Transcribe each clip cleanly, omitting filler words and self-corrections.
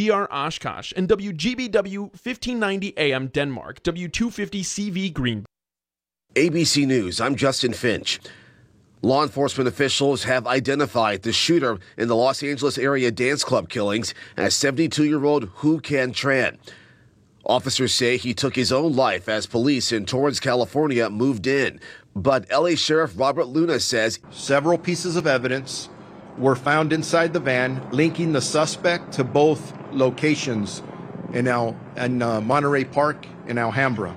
WGBR Oshkosh, and WGBW 1590 AM Denmark, W250 CV Green. ABC News, I'm Justin Finch. Law enforcement officials have identified the shooter in the Los Angeles area dance club killings as 72-year-old Hu Can Tran. Officers say he took his own life as police in Torrance, California moved in. But LA Sheriff Robert Luna says several pieces of evidence were found inside the van linking the suspect to both locations in Monterey Park and Alhambra.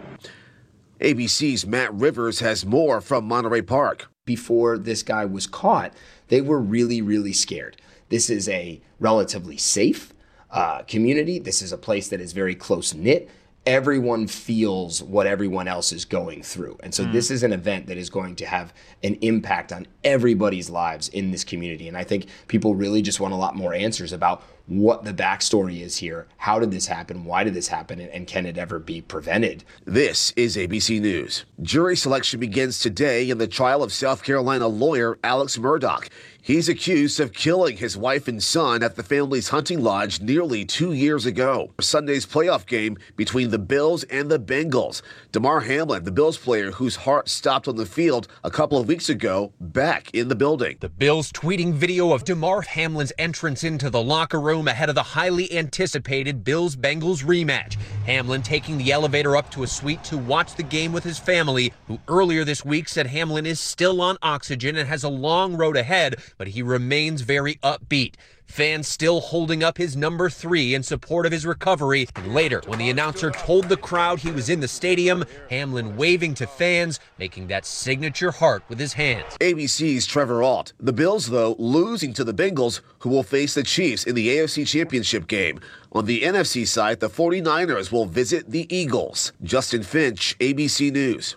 ABC's Matt Rivers has more from Monterey Park. Before this guy was caught, they were really, really scared. This is a relatively safe community. This is a place that is very close-knit. Everyone feels what everyone else is going through. And so this is an event that is going to have an impact on everybody's lives in this community. And I think people really just want a lot more answers about what the backstory is here. How did this happen? Why did this happen? And can it ever be prevented? This is ABC News. Jury selection begins today in the trial of South Carolina lawyer Alex Murdaugh. He's accused of killing his wife and son at the family's hunting lodge nearly 2 years ago. Sunday's playoff game between the Bills and the Bengals. Damar Hamlin, the Bills player whose heart stopped on the field a couple of weeks ago, back in the building. The Bills tweeting video of Damar Hamlin's entrance into the locker room ahead of the highly anticipated Bills-Bengals rematch. Hamlin taking the elevator up to a suite to watch the game with his family, who earlier this week said Hamlin is still on oxygen and has a long road ahead, but he remains very upbeat. Fans still holding up his number 3 in support of his recovery. And later, when the announcer told the crowd he was in the stadium, Hamlin waving to fans, making that signature heart with his hands. ABC's Trevor Ault. The Bills, though, losing to the Bengals, who will face the Chiefs in the AFC Championship game. On the NFC side, the 49ers will visit the Eagles. Justin Finch, ABC News.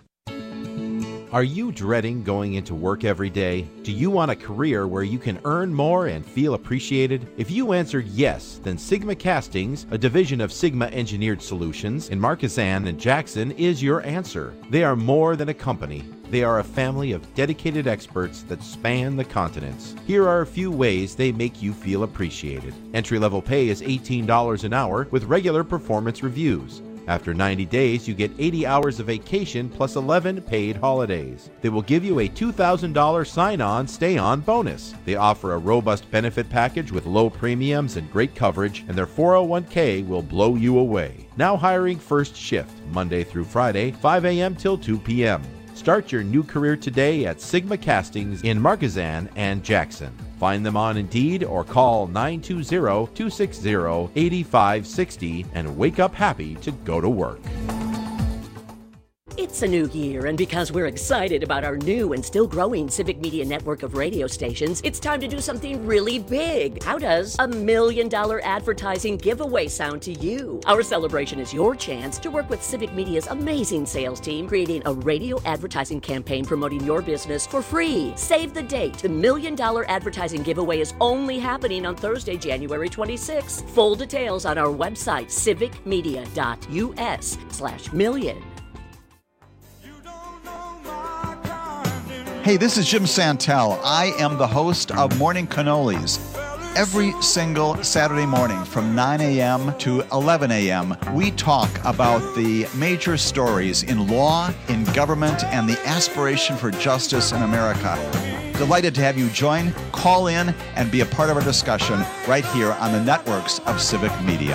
Are you dreading going into work every day? Do you want a career where you can earn more and feel appreciated? If you answered yes, then Sigma Castings, a division of Sigma Engineered Solutions in Marquezan and Jackson, is your answer. They are more than a company. They are a family of dedicated experts that span the continents. Here are a few ways they make you feel appreciated. Entry-level pay is $18 an hour with regular performance reviews. After 90 days, you get 80 hours of vacation plus 11 paid holidays. They will give you a $2,000 sign-on, stay-on bonus. They offer a robust benefit package with low premiums and great coverage, and their 401k will blow you away. Now hiring first shift, Monday through Friday, 5 a.m. till 2 p.m. Start your new career today at Sigma Castings in Marquezan and Jackson. Find them on Indeed or call 920-260-8560 and wake up happy to go to work. It's a new year, and because we're excited about our new and still growing Civic Media network of radio stations, it's time to do something really big. How does a $1 million advertising giveaway sound to you? Our celebration is your chance to work with Civic Media's amazing sales team, creating a radio advertising campaign promoting your business for free. Save the date. The $1 million advertising giveaway is only happening on Thursday, January 26th. Full details on our website, civicmedia.us/million. Hey, this is Jim Santel. I am the host of Morning Cannolis. Every single Saturday morning from 9 a.m. to 11 a.m., we talk about the major stories in law, in government, and the aspiration for justice in America. Delighted to have you join, call in, and be a part of our discussion right here on the networks of Civic Media.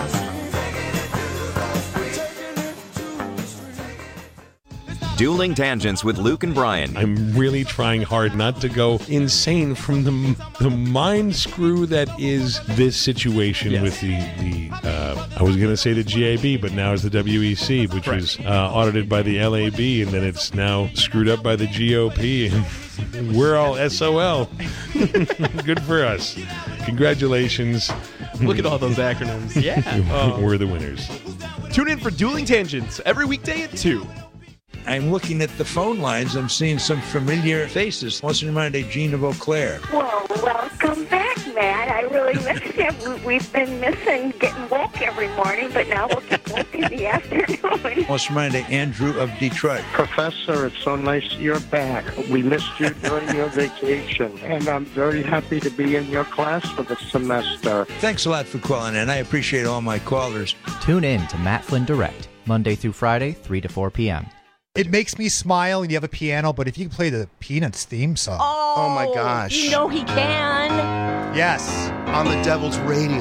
Dueling Tangents with Luke and Brian. I'm really trying hard not to go insane from the mind screw that is this situation with the I was going to say the GAB, but now it's the WEC, which was audited by the LAB, and then it's now screwed up by the GOP, and we're all SOL. Good for us. Congratulations. Look at all those acronyms. Yeah. We're the winners. Tune in for Dueling Tangents every weekday at 2. I'm looking at the phone lines. I'm seeing some familiar faces. What's in mind, Jean of Eau Claire? Well, welcome back, Matt. I really miss you. We've been missing getting woke every morning, but now we'll get woke in the afternoon. What's in mind, Andrew of Detroit? Professor, it's so nice you're back. We missed you during your vacation, and I'm very happy to be in your class for the semester. Thanks a lot for calling in. I appreciate all my callers. Tune in to Matt Flynn Direct, Monday through Friday, 3 to 4 p.m. It makes me smile and you have a piano, but if you can play the Peanuts theme song. Oh my gosh. You know he can. Yes. On the Devil's Radio.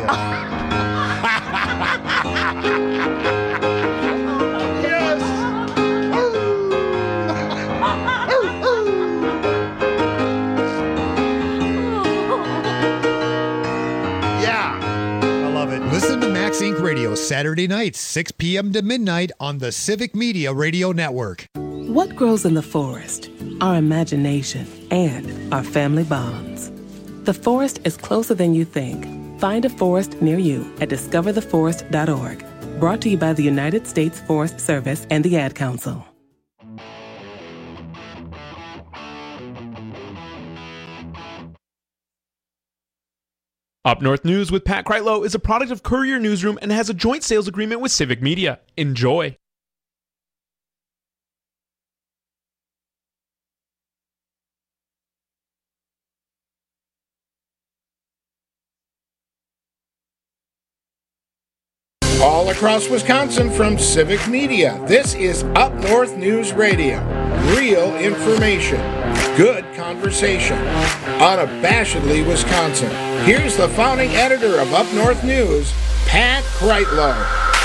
Listen to Max Inc. Radio Saturday nights, 6 p.m. to midnight on the Civic Media Radio Network. What grows in the forest? Our imagination and our family bonds. The forest is closer than you think. Find a forest near you at discovertheforest.org. Brought to you by the United States Forest Service and the Ad Council. Up North News with Pat Kreitlow is a product of Courier Newsroom and has a joint sales agreement with Civic Media. Enjoy. All across Wisconsin from Civic Media, this is Up North News Radio. Real information, good conversation, unabashedly Wisconsin. Here's the founding editor of Up North News, Pat Kreitlow.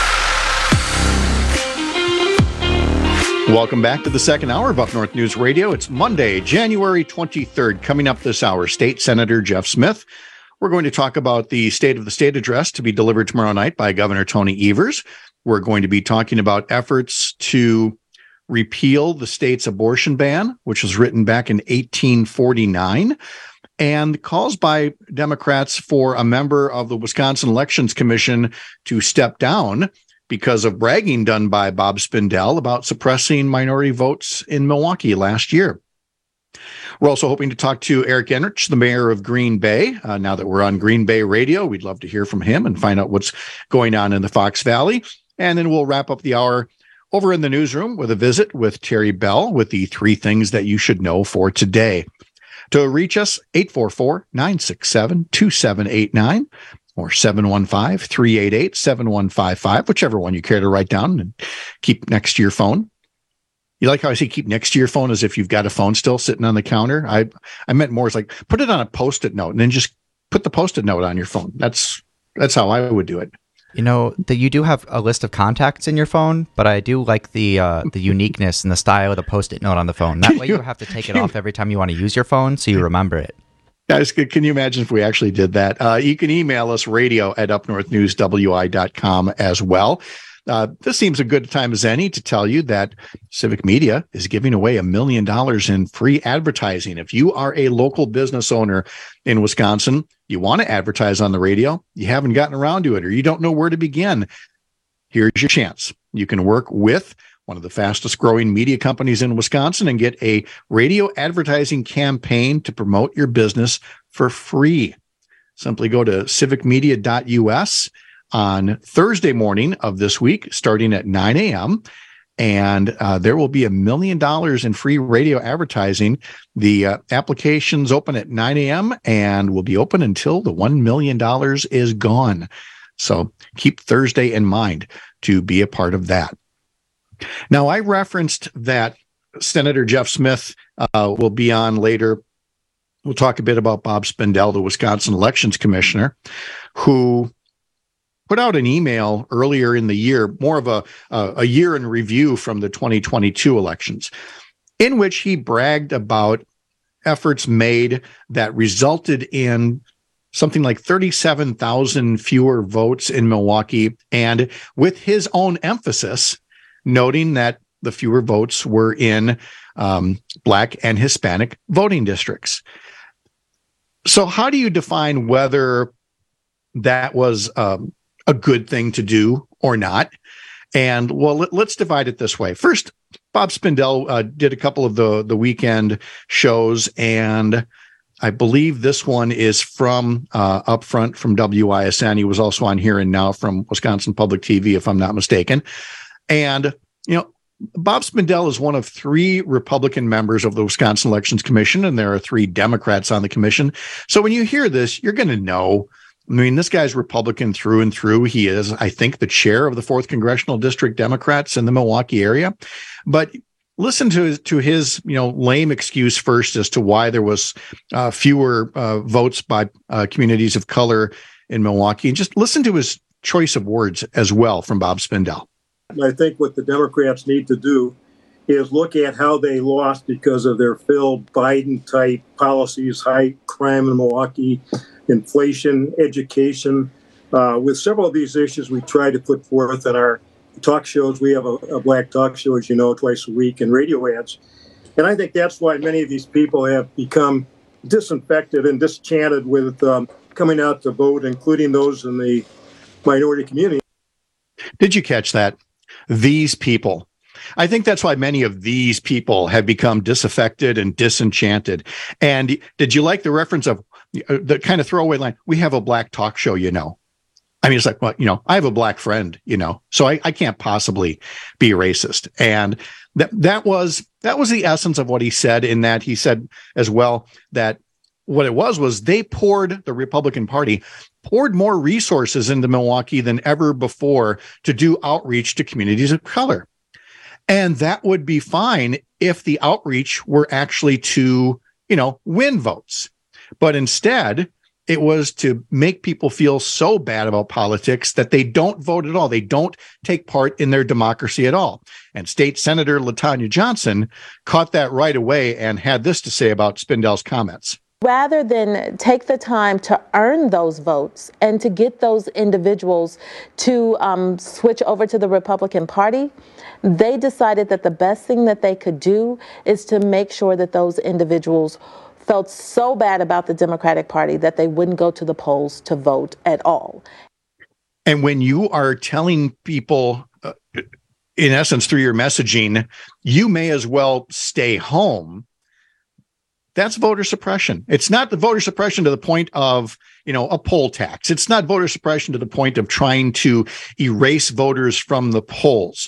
Welcome back to the second hour of Up North News Radio. It's Monday, January 23rd. Coming up this hour, State Senator Jeff Smith. We're going to talk about the State of the State address to be delivered tomorrow night by Governor Tony Evers. We're going to be talking about efforts to repeal the state's abortion ban, which was written back in 1849, and calls by Democrats for a member of the Wisconsin Elections Commission to step down because of bragging done by Bob Spindell about suppressing minority votes in Milwaukee last year. We're also hoping to talk to Eric Enrich, the mayor of Green Bay. Now that we're on Green Bay Radio, we'd love to hear from him and find out what's going on in the Fox Valley. And then we'll wrap up the hour over in the newsroom with a visit with Terry Bell with the 3 things that you should know for today. To reach us, 844-967-2789 or 715-388-7155, whichever one you care to write down and keep next to your phone. You like how I say keep next to your phone as if you've got a phone still sitting on the counter? I meant more as like put it on a Post-it note and then just put the Post-it note on your phone. That's how I would do it. You know, that you do have a list of contacts in your phone, but I do like the uniqueness and the style of the Post-it note on the phone. That way you have to take it off every time you want to use your phone so you remember it. Guys, can you imagine if we actually did that? You can email us radio@upnorthnewswi.com as well. This seems a good time as any to tell you that Civic Media is giving away $1 million in free advertising. If you are a local business owner in Wisconsin, you want to advertise on the radio, you haven't gotten around to it, or you don't know where to begin, here's your chance. You can work with one of the fastest growing media companies in Wisconsin and get a radio advertising campaign to promote your business for free. Simply go to civicmedia.us on Thursday morning of this week, starting at 9 a.m., and there will be $1 million in free radio advertising. The applications open at 9 a.m. and will be open until the $1 million is gone. So keep Thursday in mind to be a part of that. Now, I referenced that Senator Jeff Smith will be on later. We'll talk a bit about Bob Spindell, the Wisconsin Elections Commissioner, who put out an email earlier in the year, more of a year in review from the 2022 elections, in which he bragged about efforts made that resulted in something like 37,000 fewer votes in Milwaukee, and with his own emphasis, noting that the fewer votes were in Black and Hispanic voting districts. So how do you define whether that was a good thing to do or not? And well, let's divide it this way. First, Bob Spindell did a couple of the weekend shows, and I believe this one is from up front from WISN. He was also on Here and Now from Wisconsin Public TV, if I'm not mistaken. And, Bob Spindell is one of 3 Republican members of the Wisconsin Elections Commission, and there are 3 Democrats on the commission. So when you hear this, you're going to know. I mean, this guy's Republican through and through. He is, I think, the chair of the 4th Congressional District Democrats in the Milwaukee area. But listen to his lame excuse first as to why there was fewer votes by communities of color in Milwaukee. And just listen to his choice of words as well from Bob Spindell. I think what the Democrats need to do is look at how they lost because of their failed Biden-type policies, high crime in Milwaukee, inflation, education. With several of these issues we try to put forth in our talk shows. We have a black talk show, as you know, twice a week, and radio ads. And I think that's why many of these people have become disinfected and disenchanted with coming out to vote, including those in the minority community. Did you catch that? These people. I think that's why many of these people have become disaffected and disenchanted. And did you like the reference of the kind of throwaway line? We have a black talk show, I mean, it's like, well, I have a black friend, so I can't possibly be racist. And that was the essence of what he said, in that he said as well that what it was the Republican Party poured more resources into Milwaukee than ever before to do outreach to communities of color. And that would be fine if the outreach were actually to, win votes. But instead, it was to make people feel so bad about politics that they don't vote at all. They don't take part in their democracy at all. And State Senator LaTanya Johnson caught that right away and had this to say about Spindell's comments. Rather than take the time to earn those votes and to get those individuals to switch over to the Republican Party, they decided that the best thing that they could do is to make sure that those individuals felt so bad about the Democratic Party that they wouldn't go to the polls to vote at all. And when you are telling people, in essence, through your messaging, you may as well stay home, that's voter suppression. It's not the voter suppression to the point of, a poll tax. It's not voter suppression to the point of trying to erase voters from the polls.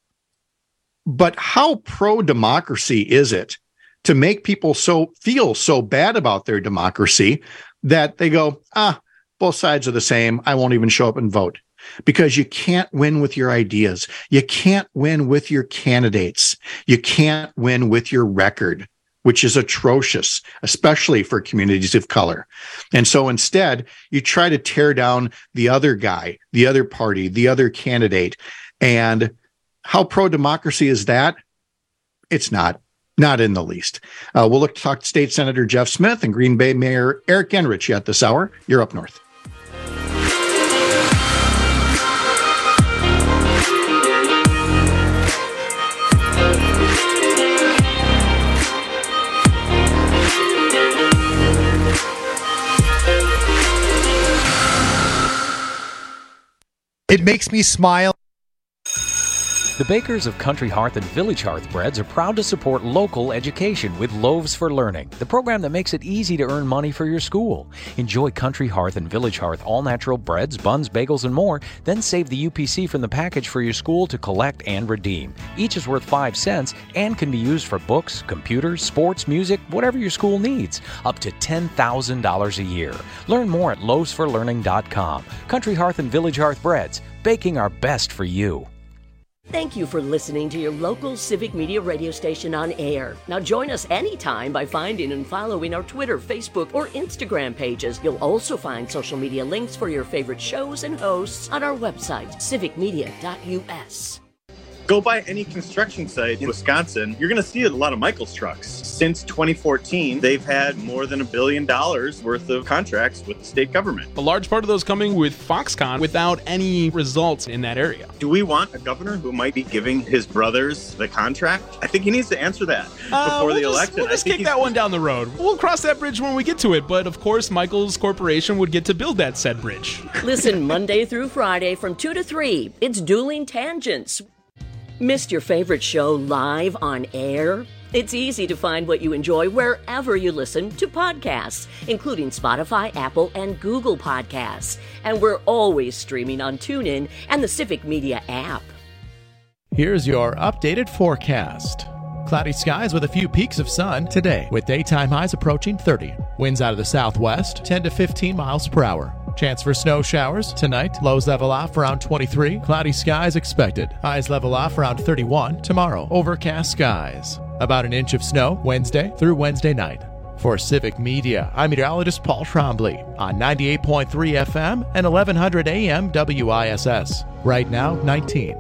But how pro-democracy is it to make people feel so bad about their democracy that they go, both sides are the same. I won't even show up and vote. Because you can't win with your ideas. You can't win with your candidates. You can't win with your record, which is atrocious, especially for communities of color. And so instead, you try to tear down the other guy, the other party, the other candidate. And how pro-democracy is that? It's not in the least. We'll look to talk to State Senator Jeff Smith and Green Bay Mayor Eric Genrich yet this hour. You're up north. It makes me smile. The bakers of Country Hearth and Village Hearth Breads are proud to support local education with Loaves for Learning, the program that makes it easy to earn money for your school. Enjoy Country Hearth and Village Hearth all-natural breads, buns, bagels, and more, then save the UPC from the package for your school to collect and redeem. Each is worth 5 cents and can be used for books, computers, sports, music, whatever your school needs, up to $10,000 a year. Learn more at loavesforlearning.com. Country Hearth and Village Hearth Breads, baking our best for you. Thank you for listening to your local Civic Media radio station on air. Now join us anytime by finding and following our Twitter, Facebook, or Instagram pages. You'll also find social media links for your favorite shows and hosts on our website, civicmedia.us. Go by any construction site in Wisconsin, you're going to see a lot of Michaels trucks. Since 2014, they've had more than $1 billion worth of contracts with the state government. A large part of those coming with Foxconn without any results in that area. Do we want a governor who might be giving his brothers the contract? I think he needs to answer that before the election. We'll just kick that one down the road. We'll cross that bridge when we get to it. But of course, Michaels Corporation would get to build that said bridge. Listen Monday through Friday from 2 to 3. It's Dueling Tangents. Missed your favorite show live on air? It's easy to find what you enjoy wherever you listen to podcasts, including Spotify, Apple, and Google Podcasts. And we're always streaming on TuneIn and the Civic Media app. Here's your updated forecast. Cloudy skies with a few peaks of sun today, with daytime highs approaching 30. Winds out of the southwest, 10 to 15 miles per hour. Chance for snow showers tonight. Lows level off around 23. Cloudy skies expected. Highs level off around 31. Tomorrow, overcast skies. About an inch of snow Wednesday through Wednesday night. For Civic Media, I'm meteorologist Paul Trombley on 98.3 FM and 1100 AM WISS. Right now, 19.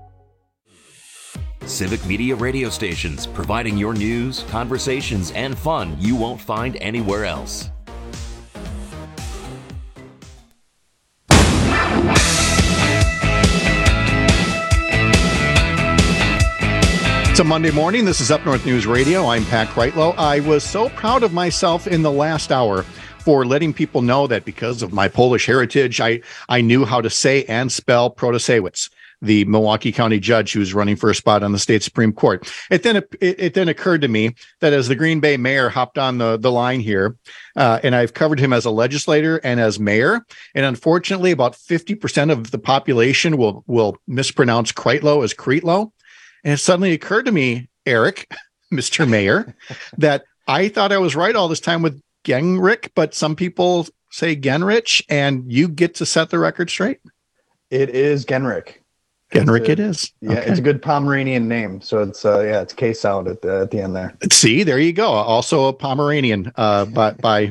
Civic Media radio stations, providing your news, conversations, and fun you won't find anywhere else. It's a Monday morning. This is Up North News Radio. I'm Pat Kreitlow. I was so proud of myself in the last hour for letting people know that because of my Polish heritage, I knew how to say and spell Protasiewicz, the Milwaukee County judge who's running for a spot on the state Supreme Court. It then occurred to me that as the Green Bay mayor hopped on the line here, and I've covered him as a legislator and as mayor, and unfortunately about 50% of the population will mispronounce Kreitlow as Kreitlow. And it suddenly occurred to me, Eric, Mr. Mayor, that I thought I was right all this time with Genrich, but some people say Genrich, and you get to set the record straight. It is Genrich. It is. Yeah, okay. It's a good Pomeranian name. So it's it's K sound at the end there. See, there you go. Also a Pomeranian by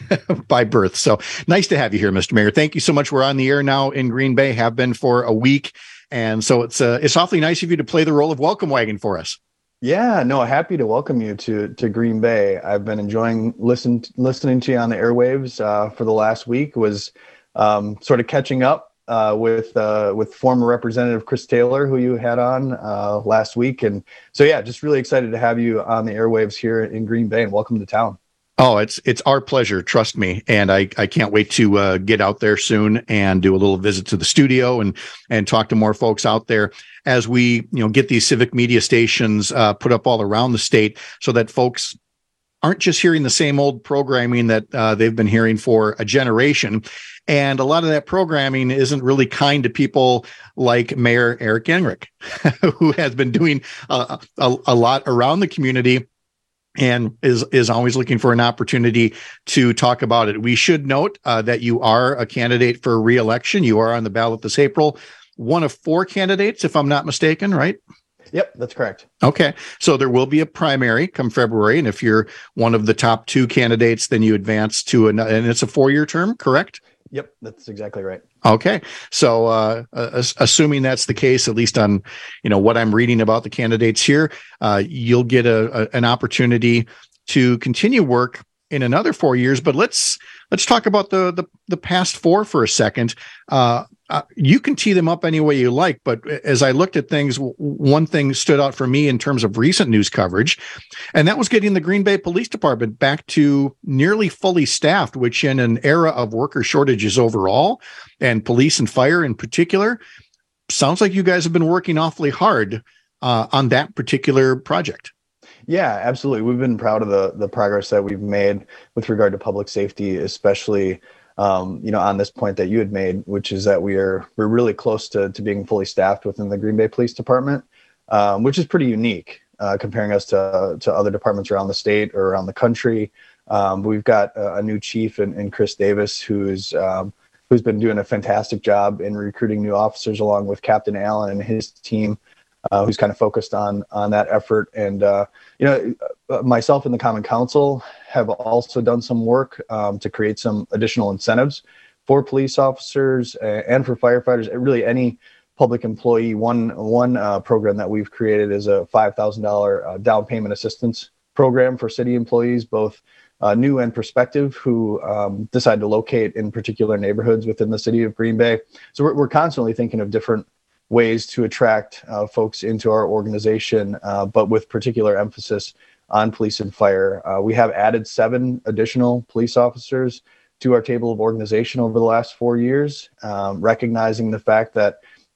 by birth. So nice to have you here, Mr. Mayor. Thank you so much. We're on the air now in Green Bay, have been for a week. And so it's awfully nice of you to play the role of welcome wagon for us. Yeah, no, happy to welcome you to Green Bay. I've been enjoying listening to you on the airwaves for the last week. Was sort of catching up with former Representative Chris Taylor, who you had on last week. And so, yeah, just really excited to have you on the airwaves here in Green Bay, and welcome to town. Oh, it's our pleasure. Trust me. And I can't wait to get out there soon and do a little visit to the studio and talk to more folks out there as we, get these civic media stations put up all around the state so that folks aren't just hearing the same old programming that they've been hearing for a generation. And a lot of that programming isn't really kind to people like Mayor Eric Genrich, who has been doing a lot around the community and is always looking for an opportunity to talk about it. We should note that you are a candidate for re-election. You are on the ballot this April, one of 4 candidates, if I'm not mistaken, right? Yep, that's correct. Okay. So there will be a primary come February. And if you're one of the top 2 candidates, then you advance to and it's a 4-year term, correct? Yep, that's exactly right. Okay. So assuming that's the case, at least on, what I'm reading about the candidates here, you'll get an opportunity to continue work in another 4 years. But let's talk about the past 4 for a second. You can tee them up any way you like, but as I looked at things, one thing stood out for me in terms of recent news coverage, and that was getting the Green Bay Police Department back to nearly fully staffed, which in an era of worker shortages overall, and police and fire in particular, sounds like you guys have been working awfully hard on that particular project. Yeah, absolutely. We've been proud of the progress that we've made with regard to public safety, especially on this point that you had made, which is that we're really close to being fully staffed within the Green Bay Police Department, which is pretty unique comparing us to other departments around the state or around the country. We've got a new chief in Chris Davis, who's been doing a fantastic job in recruiting new officers, along with Captain Allen and his team, who's kind of focused on that effort. And myself and the Common Council have also done some work to create some additional incentives for police officers and for firefighters. Really, any public employee. One program that we've created is a $5,000 down payment assistance program for city employees, both new and prospective, who decide to locate in particular neighborhoods within the city of Green Bay. So we're constantly thinking of different ways to attract folks into our organization, but with particular emphasis on police and fire. We have added 7 additional police officers to our table of organization over the last 4 years, recognizing the fact that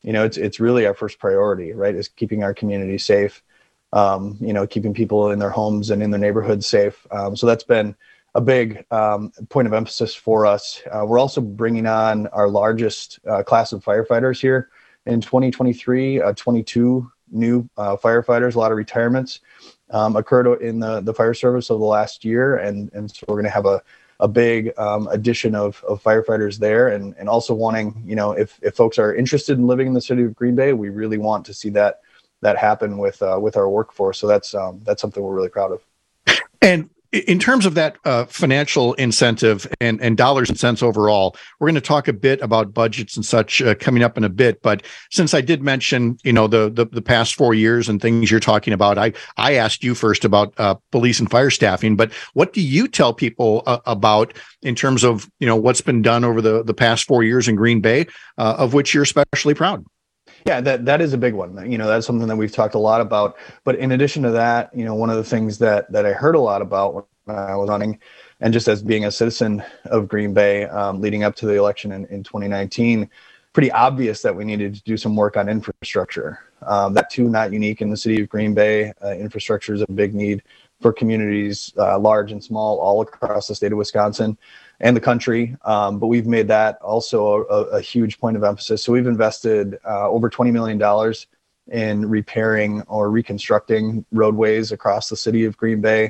it's really our first priority, right? Is keeping our community safe, keeping people in their homes and in their neighborhoods safe. So that's been a big point of emphasis for us. We're also bringing on our largest class of firefighters here in 2023, 22 new firefighters, a lot of retirements occurred in the fire service over the last year. And so we're going to have a big addition of firefighters there, and also wanting, if folks are interested in living in the city of Green Bay, we really want to see that happen with our workforce. So that's something we're really proud of. And in terms of that financial incentive and dollars and cents overall, we're going to talk a bit about budgets and such coming up in a bit. But since I did mention, the past 4 years and things you're talking about, I asked you first about police and fire staffing. But what do you tell people about in terms of, what's been done over the past 4 years in Green Bay, of which you're especially proud? Yeah, that is a big one. That's something that we've talked a lot about. But in addition to that, one of the things that I heard a lot about when I was running, and just as being a citizen of Green Bay, leading up to the election in 2019, pretty obvious that we needed to do some work on infrastructure. That too, not unique in the city of Green Bay. Infrastructure is a big need for communities, large and small, all across the state of Wisconsin and the country. But we've made that also a huge point of emphasis. So we've invested over $20 million in repairing or reconstructing roadways across the city of Green Bay,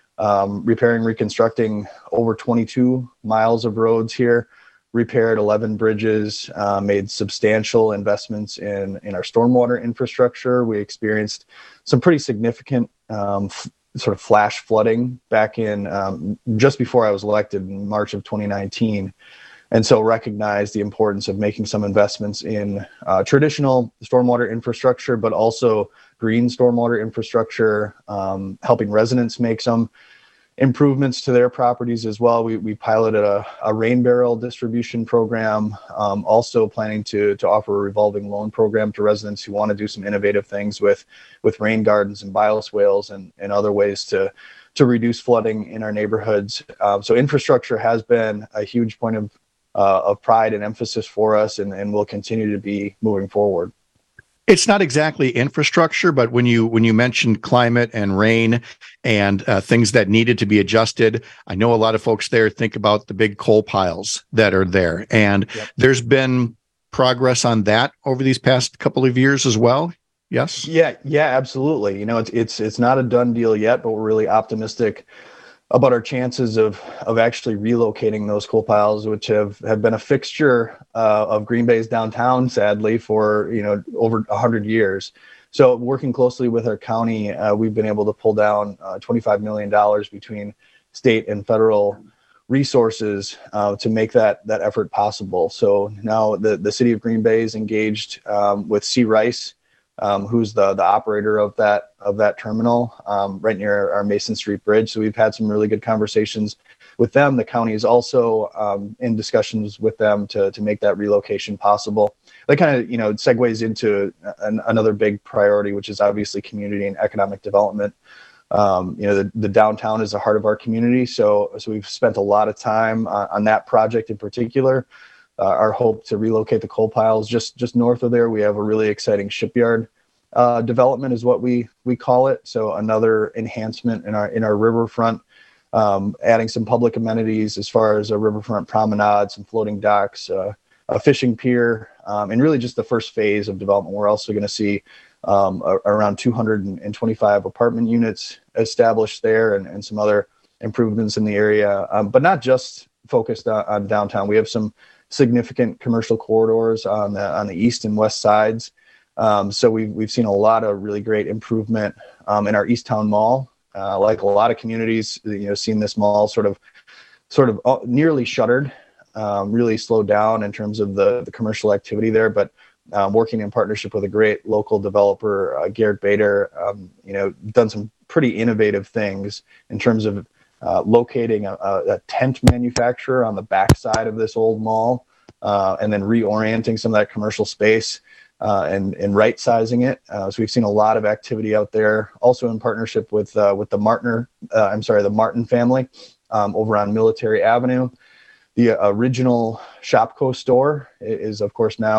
reconstructing over 22 miles of roads here, repaired 11 bridges, made substantial investments in our stormwater infrastructure. We experienced some pretty significant sort of flash flooding back in just before I was elected in March of 2019. And so recognized the importance of making some investments in traditional stormwater infrastructure, but also green stormwater infrastructure, helping residents make some improvements to their properties as well. We piloted a rain barrel distribution program, also planning to offer a revolving loan program to residents who want to do some innovative things with rain gardens and bioswales and other ways to reduce flooding in our neighborhoods. So infrastructure has been a huge point of pride and emphasis for us, and will continue to be moving forward. It's not exactly infrastructure, but when you mentioned climate and rain and things that needed to be adjusted, I know a lot of folks there think about the big coal piles that are there, and there's been progress on that over these past couple of years as well. Yes. Yeah, absolutely. It's not a done deal yet, but we're really optimistic about our chances of actually relocating those coal piles, which have been a fixture of Green Bay's downtown, sadly, for over 100 years. So working closely with our county, we've been able to pull down $25 million between state and federal resources to make that effort possible. So now the city of Green Bay is engaged with C. Rice, who's the operator of that terminal right near our Mason Street Bridge. So we've had some really good conversations with them. The county is also in discussions with them to make that relocation possible. That kind of segues into another big priority, which is obviously community and economic development. The downtown is the heart of our community, so we've spent a lot of time on that project in particular. Our hope to relocate the coal piles just north of there. We have a really exciting shipyard development is what we call it. So another enhancement in our riverfront, adding some public amenities as far as a riverfront promenade, some floating docks, a fishing pier, and really just the first phase of development. We're also going to see around 225 apartment units established there and some other improvements in the area, but not just focused on downtown. We have some significant commercial corridors on the east and west sides. So we've seen a lot of really great improvement in our East Town Mall. Like a lot of communities, seen this mall sort of nearly shuttered, really slowed down in terms of the commercial activity there. But working in partnership with a great local developer, Garrett Bader, done some pretty innovative things in terms of locating a tent manufacturer on the backside of this old mall, and then reorienting some of that commercial space and right sizing it. So we've seen a lot of activity out there. Also in partnership with the Martin family over on Military Avenue. The original Shopko store is of course now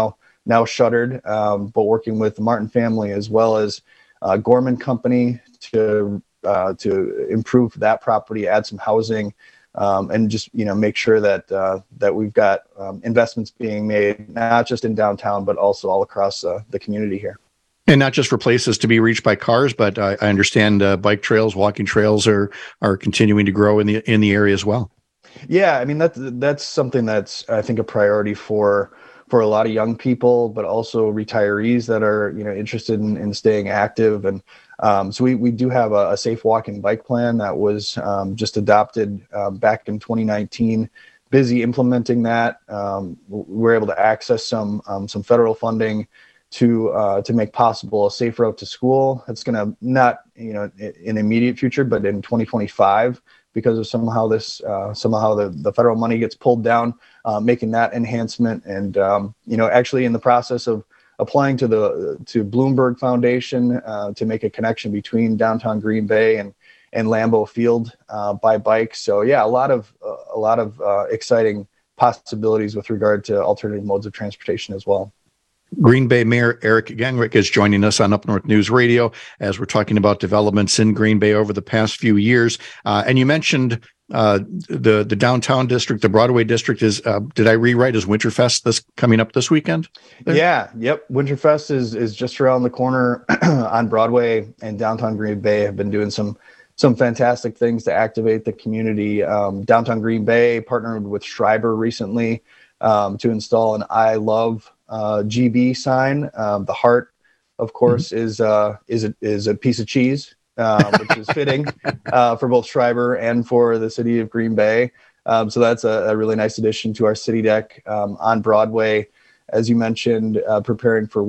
now shuttered, but working with the Martin family as well as Gorman Company to improve that property, add some housing, and just make sure that that we've got investments being made not just in downtown but also all across the community here. And not just for places to be reached by cars, but I understand bike trails, walking trails are continuing to grow in the area as well. Yeah, I mean that's something that's I think a priority for a lot of young people, but also retirees that are interested in staying active. And so we do have a safe walking bike plan that was just adopted back in 2019. Busy implementing that. We're able to access some federal funding to make possible a safe route to school. It's going to not in the immediate future, but in 2025, because of somehow the federal money gets pulled down, making that enhancement. And actually in the process of applying to Bloomberg Foundation to make a connection between downtown Green Bay and Lambeau Field by bike. So yeah, a lot of exciting possibilities with regard to alternative modes of transportation as well. Green Bay Mayor Eric Genrich is joining us on Up North News Radio as we're talking about developments in Green Bay over the past few years. And you mentioned the downtown district, the Broadway district is, did I rewrite, is Winterfest coming up this weekend? Yeah, yep. Winterfest is just around the corner on Broadway, and downtown Green Bay have been doing some fantastic things to activate the community. Downtown Green Bay partnered with Schreiber recently to install an I Love GB sign. The heart, of course, is a piece of cheese, which is fitting for both Schreiber and for the city of Green Bay. So that's a really nice addition to our city deck on Broadway. As you mentioned, preparing for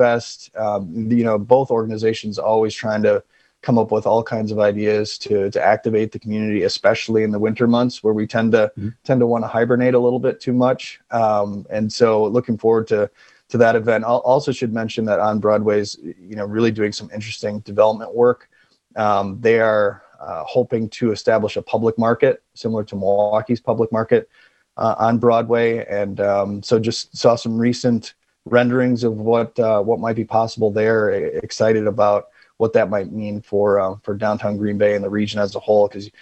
Winterfest. Both organizations always trying to come up with all kinds of ideas to activate the community, especially in the winter months where we tend to want to hibernate a little bit too much. And so looking forward to that event. Also should mention that on Broadway's, really doing some interesting development work. They are hoping to establish a public market similar to Milwaukee's public market on Broadway. And so just saw some recent renderings of what might be possible there. Excited about what that might mean for downtown Green Bay and the region as a whole, because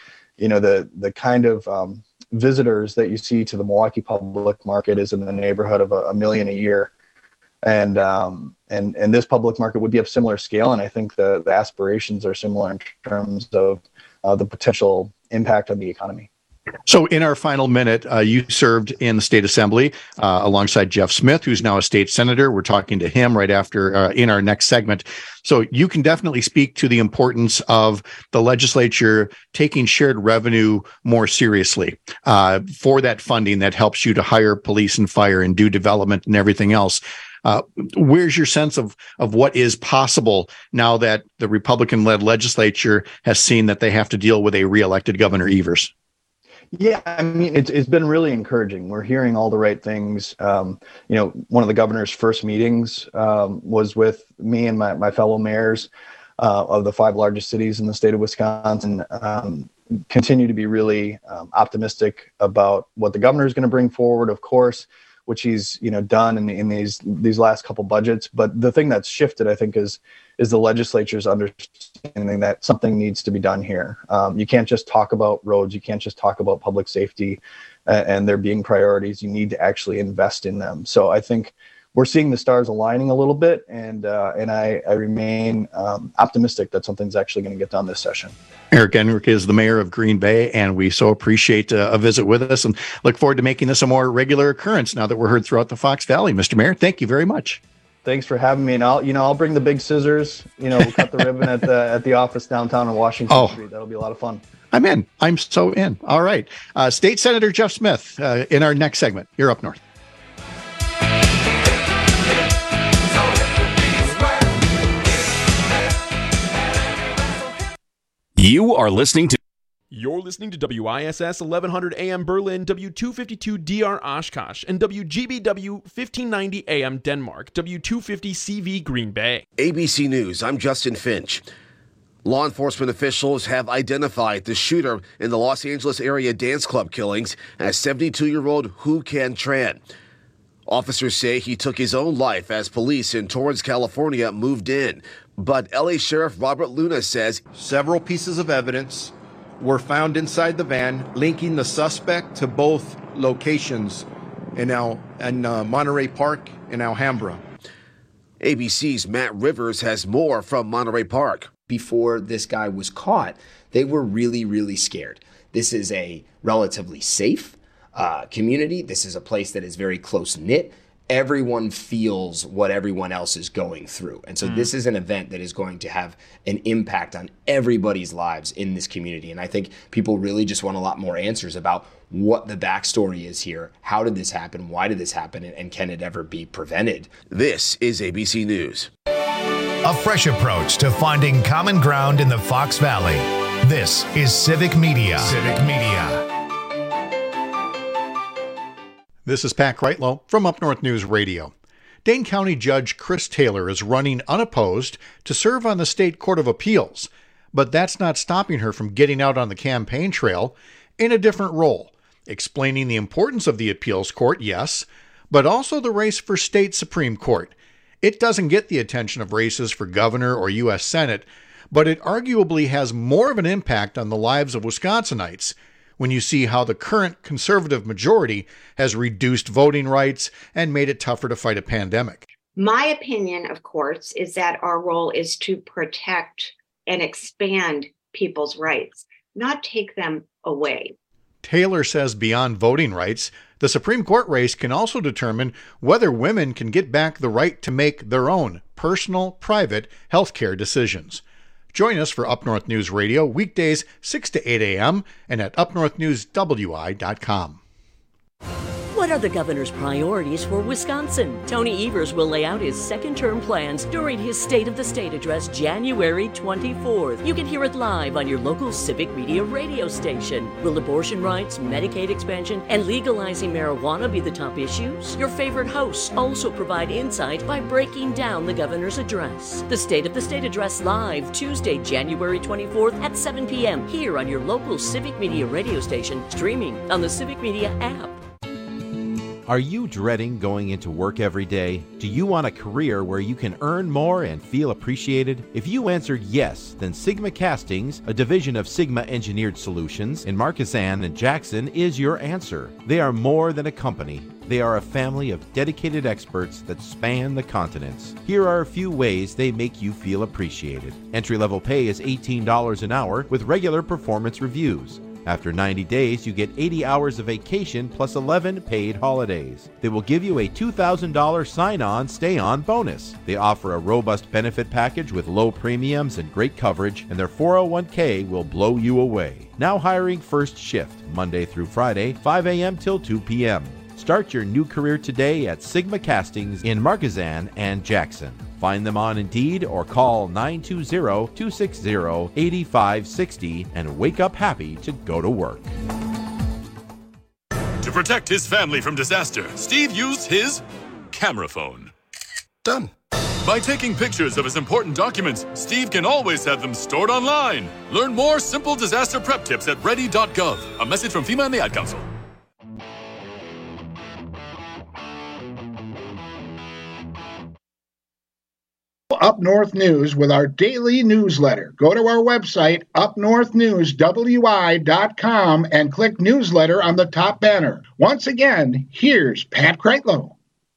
the kind of visitors that you see to the Milwaukee public market is in the neighborhood of a million a year, and this public market would be of similar scale, and I think the aspirations are similar in terms of the potential impact on the economy. So in our final minute, you served in the state assembly alongside Jeff Smith, who's now a state senator. We're talking to him right after in our next segment. So you can definitely speak to the importance of the legislature taking shared revenue more seriously for that funding that helps you to hire police and fire and do development and everything else. Where's your sense of what is possible now that the Republican-led legislature has seen that they have to deal with a reelected Governor Evers? Yeah, I mean, it's been really encouraging. We're hearing all the right things. One of the governor's first meetings was with me and my fellow mayors of the 5 largest cities in the state of Wisconsin. Continue to be really optimistic about what the governor is going to bring forward, of course, which he's done in these last couple budgets. But the thing that's shifted, I think, is the legislature's understanding that something needs to be done here. You can't just talk about roads. You can't just talk about public safety and there being priorities. You need to actually invest in them. So I think we're seeing the stars aligning a little bit, and I remain optimistic that something's actually going to get done this session. Eric Genrich is the mayor of Green Bay, and we so appreciate a visit with us and look forward to making this a more regular occurrence now that we're heard throughout the Fox Valley. Mr. Mayor, thank you very much. Thanks for having me, and I'll bring the big scissors. We'll cut the ribbon at the office downtown in Washington Street. That'll be a lot of fun. I'm in. I'm so in. All right, State Senator Jeff Smith in our next segment. You're up north. You're listening to WISS 1100 AM Berlin, W252 DR Oshkosh, and WGBW 1590 AM Denmark, W250 CV Green Bay. ABC News, I'm Justin Finch. Law enforcement officials have identified the shooter in the Los Angeles area dance club killings as 72-year-old Hu Can Tran. Officers say he took his own life as police in Torrance, California moved in. But LA Sheriff Robert Luna says several pieces of evidence were found inside the van linking the suspect to both locations in Monterey Park and Alhambra. ABC's Matt Rivers has more from Monterey Park. Before this guy was caught, they were really, really scared. This is a relatively safe community. This is a place that is very close-knit. Everyone feels what everyone else is going through. And so this is an event that is going to have an impact on everybody's lives in this community. And I think people really just want a lot more answers about what the backstory is here. How did this happen? Why did this happen? And can it ever be prevented? This is ABC News. A fresh approach to finding common ground in the Fox Valley. This is Civic Media. Civic Media. This is Pat Kreitlow from Up North News Radio. Dane County Judge Chris Taylor is running unopposed to serve on the State Court of Appeals, but that's not stopping her from getting out on the campaign trail in a different role, explaining the importance of the appeals court, yes, but also the race for state Supreme Court. It doesn't get the attention of races for governor or U.S. Senate, but it arguably has more of an impact on the lives of Wisconsinites when you see how the current conservative majority has reduced voting rights and made it tougher to fight a pandemic. My opinion, of course, is that our role is to protect and expand people's rights, not take them away. Taylor says beyond voting rights, the Supreme Court race can also determine whether women can get back the right to make their own personal, private health care decisions. Join us for Up North News Radio weekdays 6 to 8 a.m. and at upnorthnewswi.com. What are the governor's priorities for Wisconsin? Tony Evers will lay out his second-term plans during his State of the State address January 24th. You can hear it live on your local Civic Media radio station. Will abortion rights, Medicaid expansion, and legalizing marijuana be the top issues? Your favorite hosts also provide insight by breaking down the governor's address. The State of the State address live Tuesday, January 24th at 7 p.m. here on your local Civic Media radio station, streaming on the Civic Media app. Are you dreading going into work every day? Do you want a career where you can earn more and feel appreciated? If you answered yes, then Sigma Castings, a division of Sigma Engineered Solutions in Markesan and Jackson, is your answer. They are more than a company. They are a family of dedicated experts that span the continents. Here are a few ways they make you feel appreciated. Entry-level pay is $18 an hour with regular performance reviews. After 90 days, you get 80 hours of vacation plus 11 paid holidays. They will give you a $2,000 sign-on, stay-on bonus. They offer a robust benefit package with low premiums and great coverage, and their 401k will blow you away. Now hiring first shift, Monday through Friday, 5 a.m. till 2 p.m. Start your new career today at Sigma Castings in Markesan and Jackson. Find them on Indeed or call 920-260-8560 and wake up happy to go to work. To protect his family from disaster, Steve used his camera phone. Done. By taking pictures of his important documents, Steve can always have them stored online. Learn more simple disaster prep tips at ready.gov. A message from FEMA and the Ad Council. Up North News with our daily newsletter. Go to our website, upnorthnewswi.com, and click newsletter on the top banner. Once again, here's Pat Kreitlow.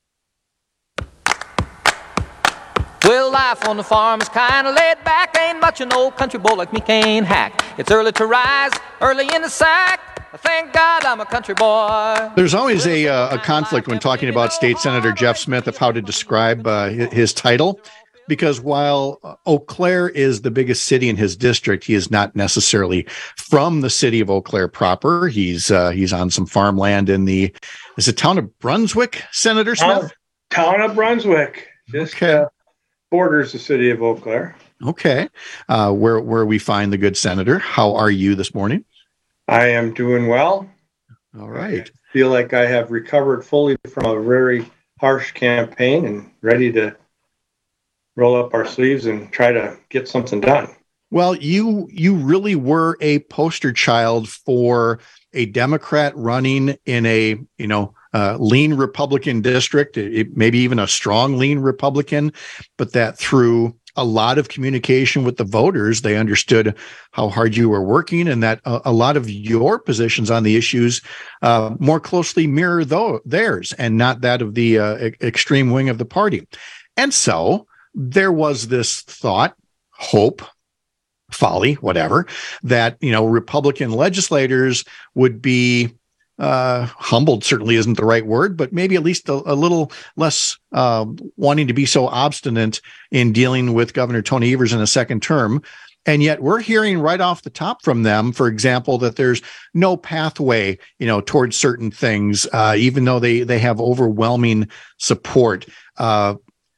Well, life on the farm is kind of laid back. Ain't much an old country boy like me can't hack. It's early to rise, early in the sack. Thank God I'm a country boy. There's always a conflict when talking about State Senator Jeff Smith of how to describe his title. Because while Eau Claire is the biggest city in his district, he is not necessarily from the city of Eau Claire proper. He's on some farmland in the town of Brunswick, Senator Smith? Town of Brunswick. Just borders the city of Eau Claire. Okay. Where we find the good senator. How are you this morning? I am doing well. All right. I feel like I have recovered fully from a very harsh campaign and ready to roll up our sleeves and try to get something done. Well, you really were a poster child for a Democrat running in a lean Republican district, maybe even a strong lean Republican, but that through a lot of communication with the voters, they understood how hard you were working, and that a lot of your positions on the issues more closely mirror theirs and not that of the extreme wing of the party. And so there was this thought, hope, folly, whatever, that, Republican legislators would be humbled, certainly isn't the right word, but maybe at least a little less wanting to be so obstinate in dealing with Governor Tony Evers in a second term. And yet we're hearing right off the top from them, for example, that there's no pathway, towards certain things, even though they have overwhelming support. How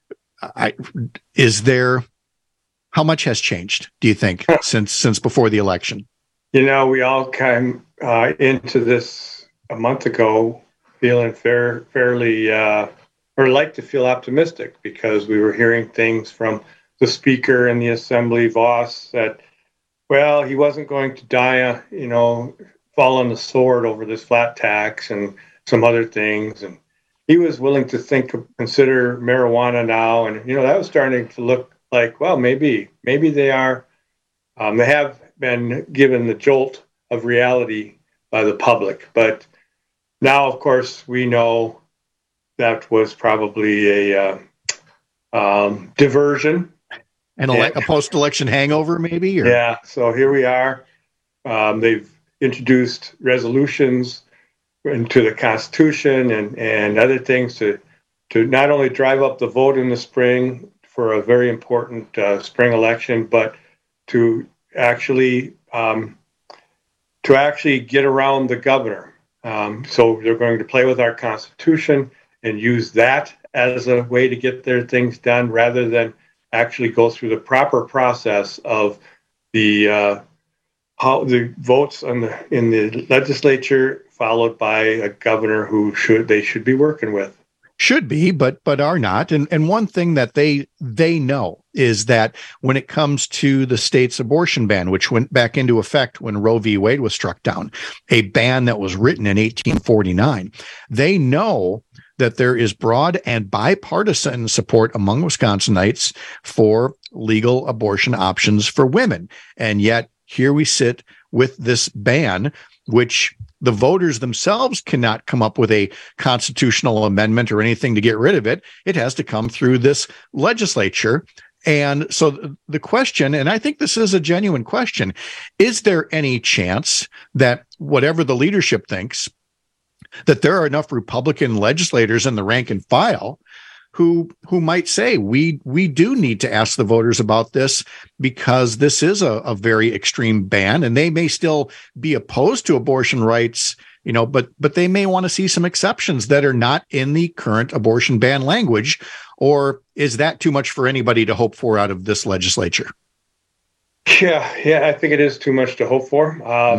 much has changed, do you think, since before the election? We all came into this a month ago feeling fairly, or like to feel optimistic, because we were hearing things from the Speaker and the Assembly, Voss, that, well, he wasn't going to die, fall on the sword over this flat tax and some other things. And he was willing to consider marijuana now. And, that was starting to look like, well, maybe they are, they have been given the jolt of reality by the public. But now, of course, we know that was probably a diversion. And a post-election hangover, maybe? Or? Yeah, so here we are. They've introduced resolutions into the Constitution and other things to not only drive up the vote in the spring for a very important spring election, but to actually get around the governor. So they're going to play with our Constitution and use that as a way to get their things done, rather than actually go through the proper process of the how the votes in the legislature, followed by a governor who they should be working with. Should be, but are not. And one thing that they know is that when it comes to the state's abortion ban, which went back into effect when Roe v. Wade was struck down, a ban that was written in 1849, they know that there is broad and bipartisan support among Wisconsinites for legal abortion options for women. And yet here we sit with this ban, which the voters themselves cannot come up with a constitutional amendment or anything to get rid of it. It has to come through this legislature. And so the question, and I think this is a genuine question, is there any chance that whatever the leadership thinks, that there are enough Republican legislators in the rank and file who might say, we do need to ask the voters about this, because this is a very extreme ban, and they may still be opposed to abortion rights, but they may want to see some exceptions that are not in the current abortion ban language? Or is that too much for anybody to hope for out of this legislature? Yeah, I think it is too much to hope for.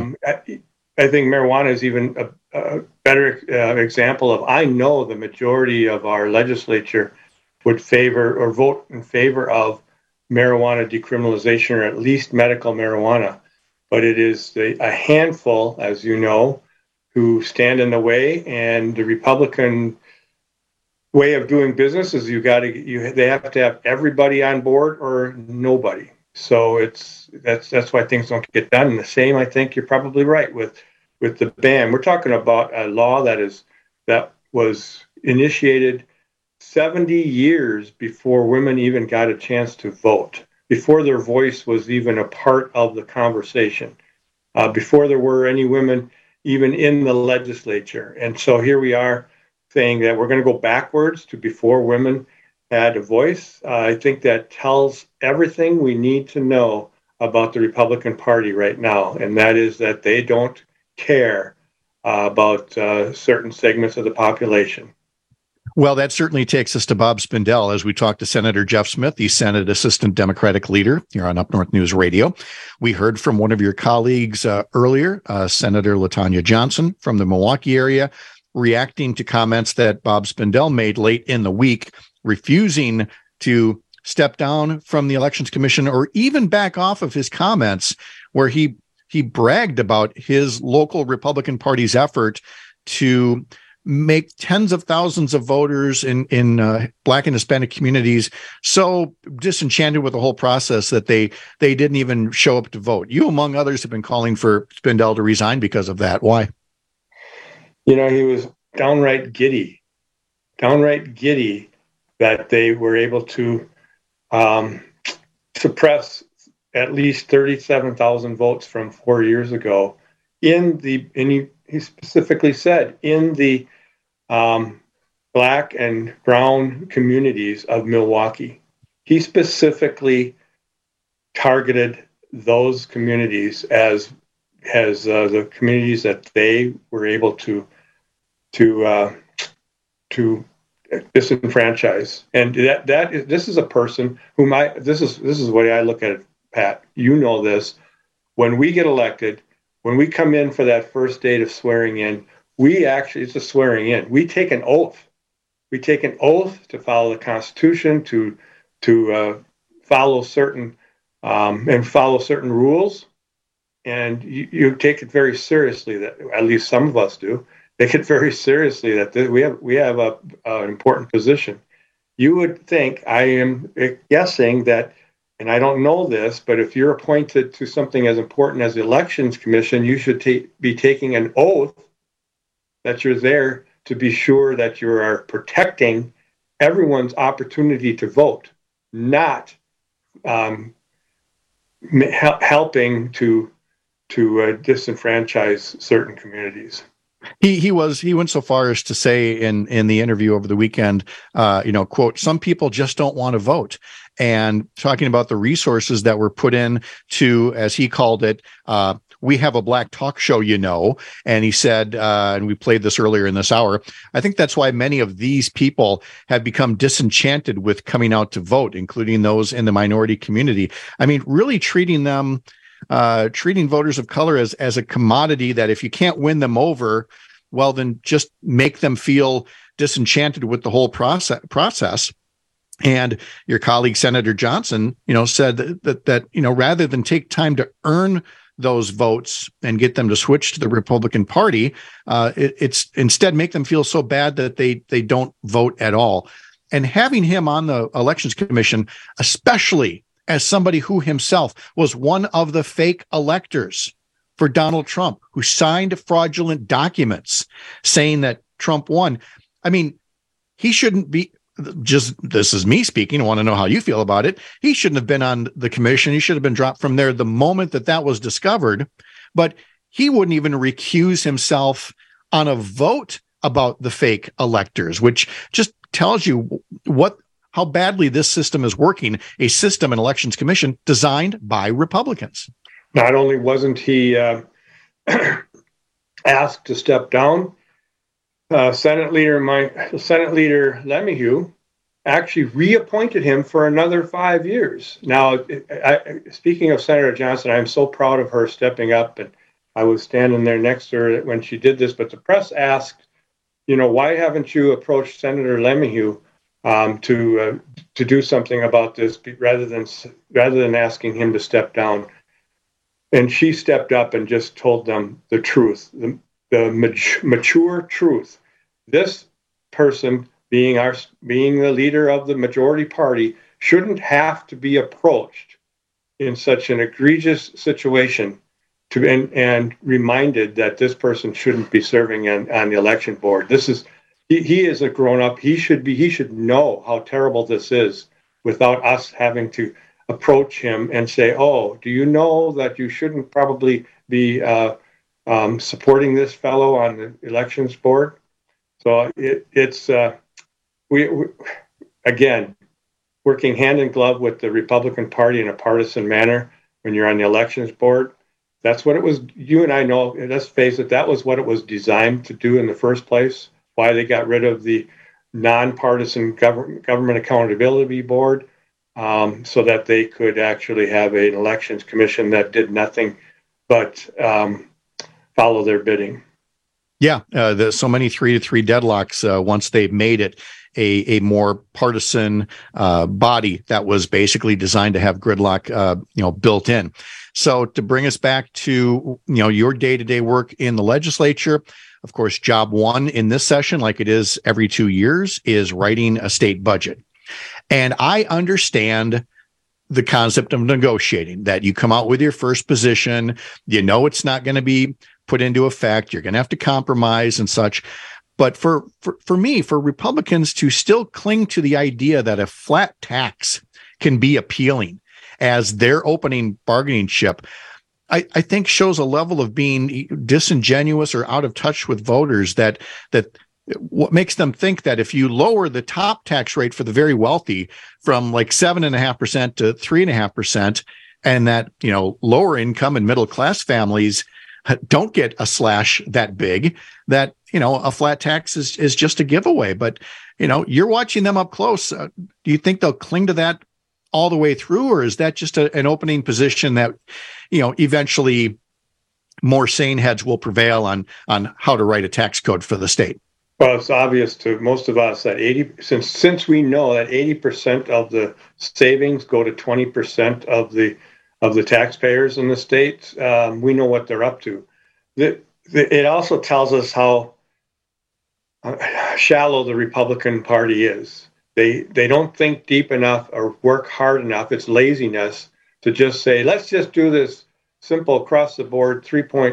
I think marijuana is even a better example of, I know the majority of our legislature would favor or vote in favor of marijuana decriminalization, or at least medical marijuana. But it is a handful, as you know, who stand in the way. And the Republican way of doing business is they have to have everybody on board or nobody. So that's why things don't get done. And the same, I think you're probably right with the ban. We're talking about a law that was initiated 70 years before women even got a chance to vote, before their voice was even a part of the conversation, before there were any women even in the legislature. And so here we are saying that we're going to go backwards to before women had a voice. I think that tells everything we need to know about the Republican Party right now, and that is that they don't care about certain segments of the population. Well, that certainly takes us to Bob Spindell as we talk to Senator Jeff Smith, the Senate Assistant Democratic Leader here on Up North News Radio. We heard from one of your colleagues earlier, Senator LaTanya Johnson from the Milwaukee area, reacting to comments that Bob Spindell made late in the week, refusing to step down from the Elections Commission or even back off of his comments, where he bragged about his local Republican Party's effort to make tens of thousands of voters in Black and Hispanic communities so disenchanted with the whole process that they didn't even show up to vote. You, among others, have been calling for Spindell to resign because of that. Why? He was downright giddy that they were able to suppress at least 37,000 votes from 4 years ago and he specifically said in the Black and brown communities of Milwaukee. He specifically targeted those communities as the communities that they were able to disenfranchise. And this is a person whom this is the way I look at it, Pat. You know this. When we get elected, when we come in for that first date of swearing in, it's a swearing in. We take an oath. We take an oath to follow the Constitution, to follow certain rules, and you take it very seriously. That at least some of us do. Take it very seriously that we have an important position. You would think, I am guessing that, and I don't know this, but if you're appointed to something as important as the Elections Commission, you should be taking an oath that you're there to be sure that you are protecting everyone's opportunity to vote, not helping to disenfranchise certain communities. He went so far as to say in the interview over the weekend, quote, some people just don't want to vote. And talking about the resources that were put in to, as he called it, we have a black talk show, and he said, and we played this earlier in this hour, I think that's why many of these people have become disenchanted with coming out to vote, including those in the minority community. I mean, really treating voters of color as a commodity that if you can't win them over, well, then just make them feel disenchanted with the whole process. And your colleague, Senator Johnson, said that rather than take time to earn those votes and get them to switch to the Republican Party, it's instead make them feel so bad that they don't vote at all. And having him on the Elections Commission, especially as somebody who himself was one of the fake electors for Donald Trump, who signed fraudulent documents saying that Trump won. I mean, he shouldn't be this is me speaking. I want to know how you feel about it. He shouldn't have been on the commission. He should have been dropped from there the moment that was discovered, but he wouldn't even recuse himself on a vote about the fake electors, which just tells you how badly this system is working, an Elections Commission designed by Republicans. Not only wasn't he asked to step down, Senate Leader Lemieux actually reappointed him for another 5 years. Now, speaking of Senator Johnson, I'm so proud of her stepping up, and I was standing there next to her when she did this, but the press asked, why haven't you approached Senator Lemieux to do something about this rather than asking him to step down? And she stepped up and just told them the truth, the mature truth. This person, being the leader of the majority party, shouldn't have to be approached in such an egregious situation and reminded that this person shouldn't be serving on the election board. He is a grown up. He should know how terrible this is without us having to approach him and say, "Oh, do you know that you shouldn't probably be supporting this fellow on the elections board?" So it's we again working hand in glove with the Republican Party in a partisan manner when you're on the elections board. That's what it was. You and I know. Let's face it. That was what it was designed to do in the first place. Why they got rid of the nonpartisan government accountability board, so that they could actually have an elections commission that did nothing but follow their bidding. Yeah, there's so many 3-3 deadlocks once they made it a more partisan body that was basically designed to have gridlock, built in. So to bring us back to your day-to-day work in the legislature, of course, job one in this session, like it is every 2 years, is writing a state budget. And I understand the concept of negotiating, that you come out with your first position, you know it's not going to be put into effect, you're going to have to compromise and such. But for me, for Republicans to still cling to the idea that a flat tax can be appealing as their opening bargaining chip, I think shows a level of being disingenuous or out of touch with voters that what makes them think that if you lower the top tax rate for the very wealthy from like 7.5% to 3.5%, and that, you know, lower income and middle class families don't get a slash that big, that, you know, a flat tax is just a giveaway. But, you know, you're watching them up close. Do you think they'll cling to that all the way through, or is that just an opening position that, you know, eventually more sane heads will prevail on how to write a tax code for the state? Well, it's obvious to most of us that since we know that 80% of the savings go to 20% of the taxpayers in the state, we know what they're up to. It also tells us how shallow the Republican Party is. They don't think deep enough or work hard enough. It's laziness to just say, let's just do this simple across the board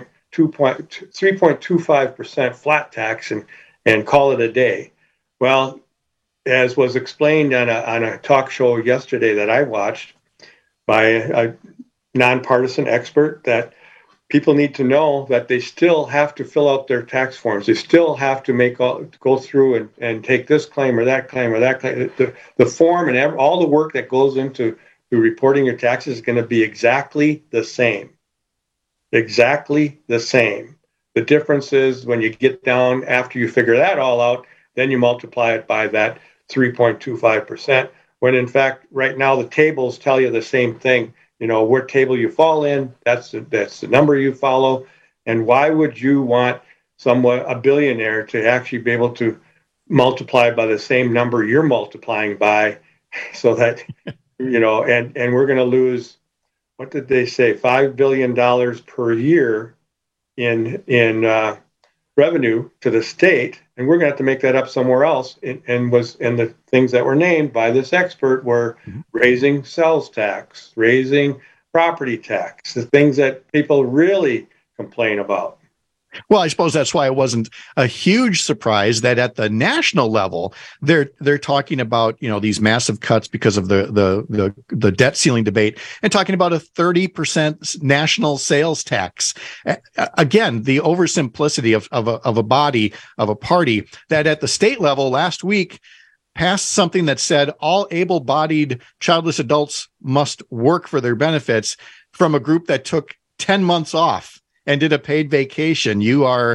3.25% flat tax and call it a day. Well, as was explained on a talk show yesterday that I watched by a nonpartisan expert, that people need to know that they still have to fill out their tax forms. They still have to go through and take this claim or that claim or that claim. The form and all the work that goes into reporting your taxes is going to be exactly the same. Exactly the same. The difference is when you get down, after you figure that all out, then you multiply it by that 3.25%, when in fact, right now, the tables tell you the same thing. You know, what table you fall in, that's the number you follow. And why would you want a billionaire to actually be able to multiply by the same number you're multiplying by, so that, you know, and we're going to lose, what did they say, $5 billion per year in revenue to the state, and we're going to have to make that up somewhere else. And the things that were named by this expert were raising sales tax, raising property tax, the things that people really complain about. Well, I suppose that's why it wasn't a huge surprise that at the national level, they're talking about, you know, these massive cuts because of the debt ceiling debate, and talking about a 30% national sales tax. Again, the oversimplicity of a body, of a party that at the state level last week passed something that said all able-bodied childless adults must work for their benefits, from a group that took 10 months off and did a paid vacation. You are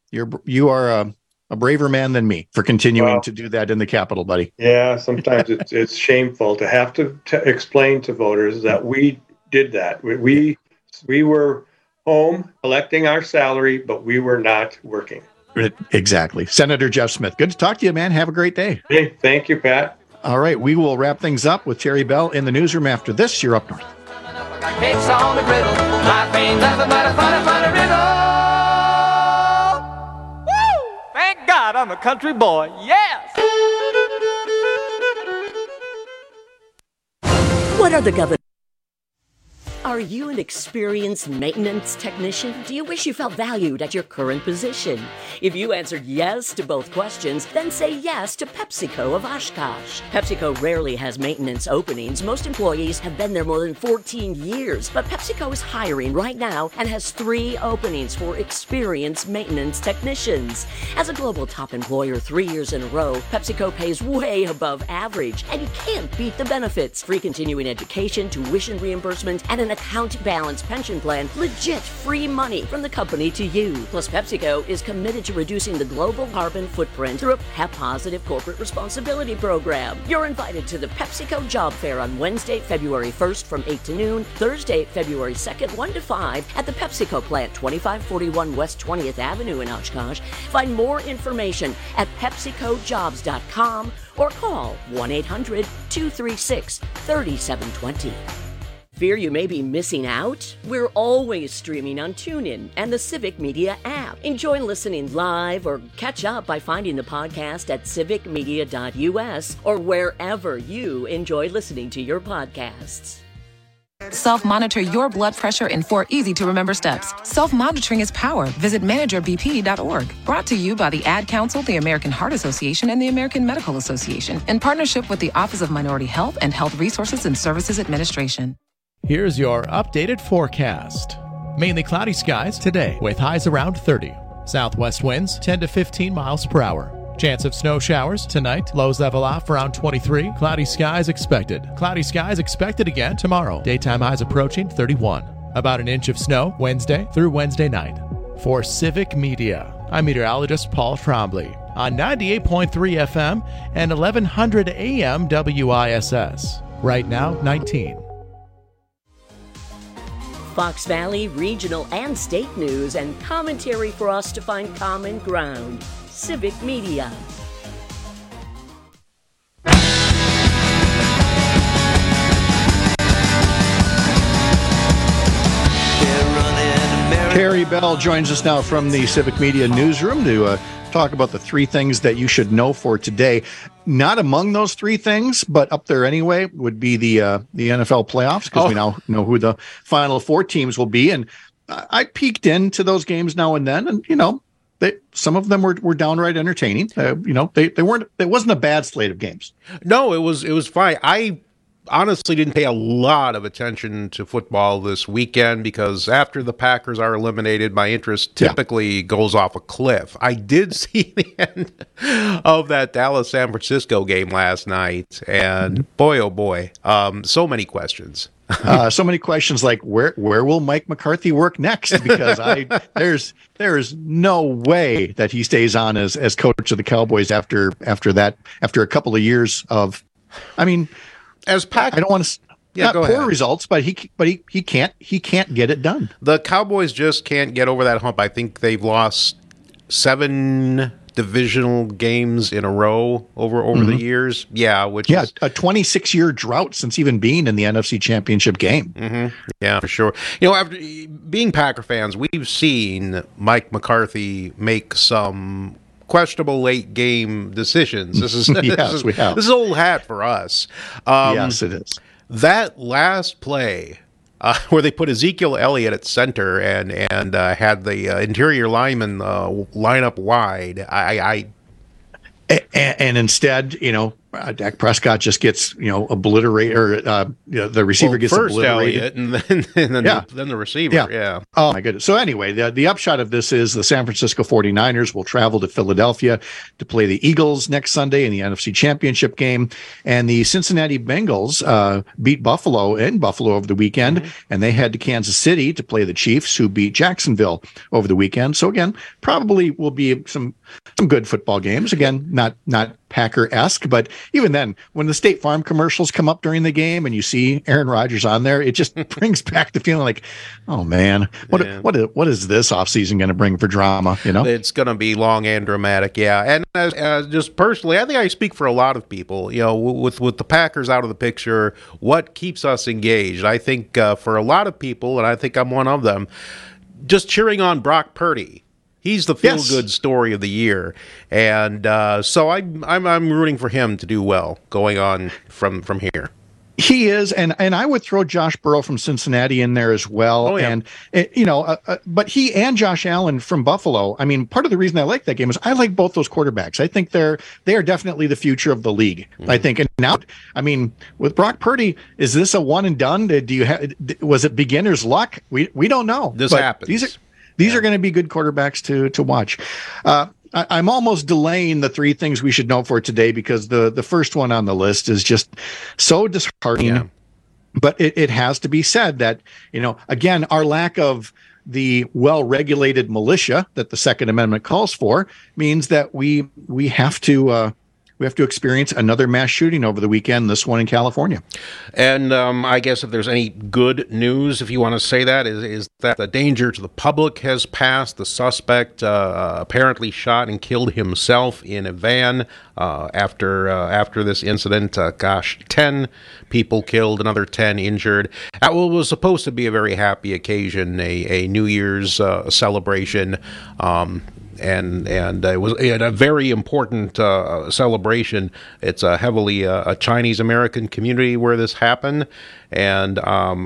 a braver man than me for continuing to do that in the Capitol, buddy. Yeah, sometimes it's shameful to have to explain to voters that we did that. We were home collecting our salary, but we were not working. Exactly. Senator Jeff Smith, good to talk to you, man. Have a great day. Hey, thank you, Pat. All right, we will wrap things up with Terry Bell in the newsroom after this. You're Up North. Got cakes on the griddle. Life ain't nothing but a funny, funny riddle. Woo! Thank God I'm a country boy. Yes! What are the government? Are you an experienced maintenance technician? Do you wish you felt valued at your current position? If you answered yes to both questions, then say yes to PepsiCo of Oshkosh. PepsiCo rarely has maintenance openings. Most employees have been there more than 14 years, but PepsiCo is hiring right now and has 3 openings for experienced maintenance technicians. As a global top employer 3 years in a row, PepsiCo pays way above average, and you can't beat the benefits. Free continuing education, tuition reimbursement, and an account balance pension plan, legit free money from the company to you. Plus, PepsiCo is committed to reducing the global carbon footprint through a PEP Positive corporate responsibility program. You're invited to the PepsiCo Job Fair on Wednesday, February 1st from 8 to noon, Thursday, February 2nd, 1 to 5 at the PepsiCo plant, 2541 West 20th Avenue in Oshkosh. Find more information at PepsiCoJobs.com or call 1-800-236-3720. Fear you may be missing out? We're always streaming on TuneIn and the Civic Media app. Enjoy listening live or catch up by finding the podcast at civicmedia.us or wherever you enjoy listening to your podcasts. Self-monitor your blood pressure in 4 easy-to-remember steps. Self-monitoring is power. Visit managerbp.org. Brought to you by the Ad Council, the American Heart Association, and the American Medical Association, in partnership with the Office of Minority Health and Health Resources and Services Administration. Here's your updated forecast. Mainly cloudy skies today with highs around 30. Southwest winds 10 to 15 miles per hour. Chance of snow showers tonight. Lows level off around 23. Cloudy skies expected. Cloudy skies expected again tomorrow. Daytime highs approaching 31. About an inch of snow Wednesday through Wednesday night. For Civic Media, I'm meteorologist Paul Trombley on 98.3 FM and 1100 AM WISS. Right now, 19. Fox Valley regional and state news and commentary for us to find common ground. Civic Media. Terry Bell joins us now from the Civic Media newsroom to talk about the 3 things that you should know for today. Not among those 3 things, but up there anyway, would be the NFL playoffs, because we now know who the final 4 teams will be. And I peeked into those games now and then, and some of them were downright entertaining. They weren't. It wasn't a bad slate of games. No, it was fine. I honestly didn't pay a lot of attention to football this weekend because after the Packers are eliminated, my interest typically goes off a cliff. I did see the end of that Dallas-San Francisco game last night, and boy, oh boy, so many questions. So many questions like where will Mike McCarthy work next? Because there's no way that he stays on as coach of the Cowboys after a couple of years of, I mean, as Pack, I don't want to. Not poor results, but he can't get it done. The Cowboys just can't get over that hump. I think they've lost 7 divisional games in a row over the years. Yeah, which is a 26-year drought since even being in the NFC Championship game. Mm-hmm. Yeah, for sure. After being Packer fans, we've seen Mike McCarthy make some questionable late game decisions. This is we have. This is old hat for us. Yes, it is. That last play where they put Ezekiel Elliott at center and had the interior lineman line up wide. And instead, Dak Prescott just gets, obliterated, or the receiver gets first obliterated. Elliott and then the receiver. Yeah. Oh my goodness. So anyway, the upshot of this is the San Francisco 49ers will travel to Philadelphia to play the Eagles next Sunday in the NFC Championship game. And the Cincinnati Bengals beat Buffalo in Buffalo over the weekend, and they head to Kansas City to play the Chiefs, who beat Jacksonville over the weekend. So again, probably will be some good football games. Again, not Packer-esque, but even then, when the State Farm commercials come up during the game and you see Aaron Rodgers on there, it just brings back the feeling like, oh man, what is this offseason going to bring for drama? It's going to be long and dramatic, yeah. And just personally, I think I speak for a lot of people. With the Packers out of the picture, what keeps us engaged? I think for a lot of people, and I think I'm one of them, just cheering on Brock Purdy. He's the feel-good story of the year, and so I'm rooting for him to do well going on from here. He is, and I would throw Josh Burrow from Cincinnati in there as well. Oh, yeah. And but he and Josh Allen from Buffalo. I mean, part of the reason I like that game is I like both those quarterbacks. I think they are definitely the future of the league. Mm-hmm. I think, and now, I mean, with Brock Purdy, is this a one and done? Was it beginner's luck? We don't know. This happens. These are going to be good quarterbacks to watch. I'm almost delaying the 3 things we should know for today because the first one on the list is just so disheartening. Yeah. But it has to be said that, again, our lack of the well-regulated militia that the Second Amendment calls for means that we have to we have to experience another mass shooting over the weekend, this one in California. And I guess if there's any good news, if you want to say that, is that the danger to the public has passed. The suspect apparently shot and killed himself in a van after this incident. 10 people killed, another 10 injured. That was supposed to be a very happy occasion, a New Year's celebration. And it was a very important celebration. It's a heavily a Chinese American community where this happened, and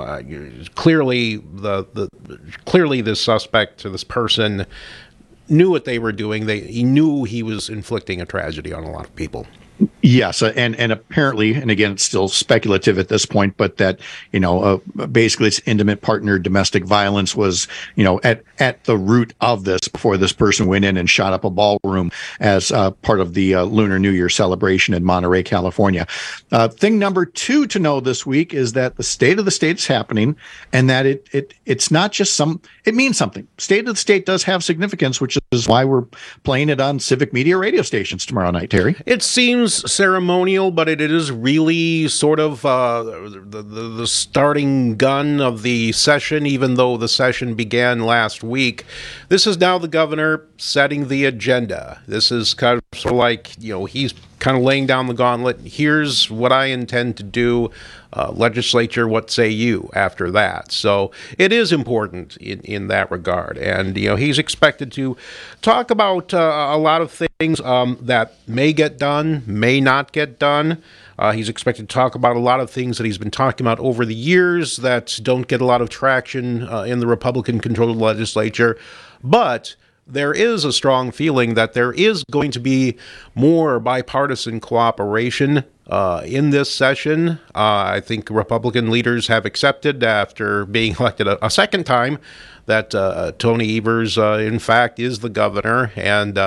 clearly clearly this suspect or this person knew what they were doing. He knew he was inflicting a tragedy on a lot of people. Yes, and apparently, and again, it's still speculative at this point, but that, basically it's intimate partner domestic violence was, at the root of this before this person went in and shot up a ballroom as part of the Lunar New Year celebration in Monterey, California. Thing number 2 to know this week is that the State of the State is happening, and that it's not just it means something. State of the State does have significance, which is why we're playing it on Civic Media radio stations tomorrow night, Terry. It seems ceremonial, but it is really sort of the starting gun of the session, even though the session began last week. This is now the governor setting the agenda. This is kind of sort of like, he's kind of laying down the gauntlet. Here's what I intend to do. Legislature, what say you after that? So it is important in that regard. And, he's expected to talk about a lot of things that may get done, may not get done. He's expected to talk about a lot of things that he's been talking about over the years that don't get a lot of traction in the Republican-controlled legislature. But there is a strong feeling that there is going to be more bipartisan cooperation in this session. I think Republican leaders have accepted, after being elected a second time, that Tony Evers, in fact, is the governor and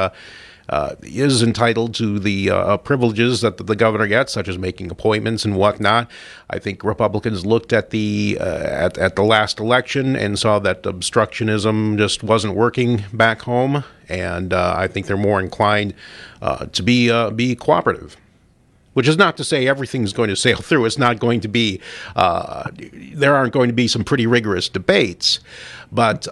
is entitled to the privileges that the governor gets, such as making appointments and whatnot. I think Republicans looked at the last election and saw that obstructionism just wasn't working back home, and I think they're more inclined to be cooperative. Which is not to say everything's going to sail through. It's not going to be, there aren't going to be some pretty rigorous debates. But,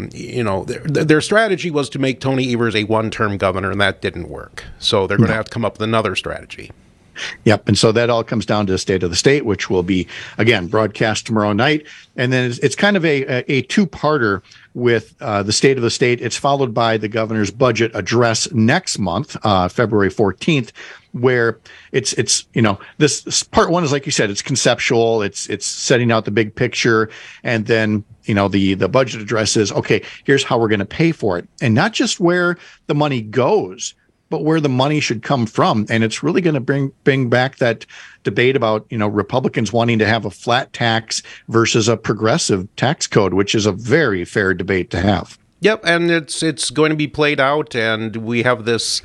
their strategy was to make Tony Evers a one-term governor, and that didn't work. So they're going to have to come up with another strategy. Yep, and so that all comes down to the State of the State, which will be, again, broadcast tomorrow night. And then it's kind of a two-parter with the State of the State. It's followed by the governor's budget address next month, February 14th, where it's this part one is, like you said, it's conceptual, it's setting out the big picture, and then the budget address is, okay, here's how we're going to pay for it, and not just where the money goes, but where the money should come from. And it's really going to bring back that debate about, Republicans wanting to have a flat tax versus a progressive tax code, which is a very fair debate to have. Yep, and it's going to be played out, and we have this